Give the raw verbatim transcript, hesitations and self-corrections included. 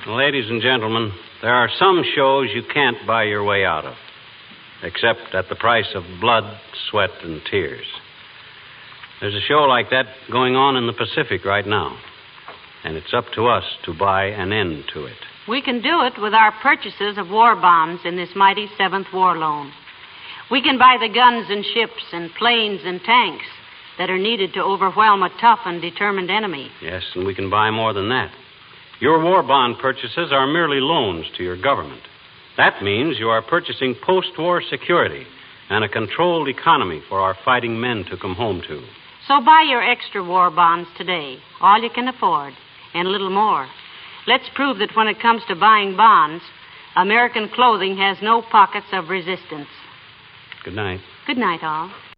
Ladies and gentlemen, there are some shows you can't buy your way out of, except at the price of blood, sweat, and tears. There's a show like that going on in the Pacific right now, and it's up to us to buy an end to it. We can do it with our purchases of war bonds in this mighty Seventh War Loan. We can buy the guns and ships and planes and tanks that are needed to overwhelm a tough and determined enemy. Yes, and we can buy more than that. Your war bond purchases are merely loans to your government. That means you are purchasing post-war security and a controlled economy for our fighting men to come home to. So buy your extra war bonds today, all you can afford, and a little more. Let's prove that when it comes to buying bonds, American clothing has no pockets of resistance. Good night. Good night, all.